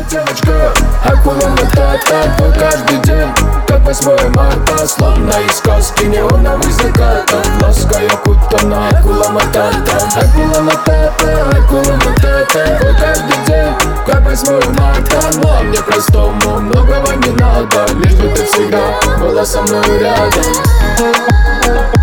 девочка, Акула Матата, твой каждый день как 8 марта, словно из сказки неоновый закатом. Ласка окутана, Акула Матата, Акула Матата, Акула Матата, твой каждый день как 8 марта. Ну а мне простому многого не надо, лишь бы ты всегда была со мной рядом.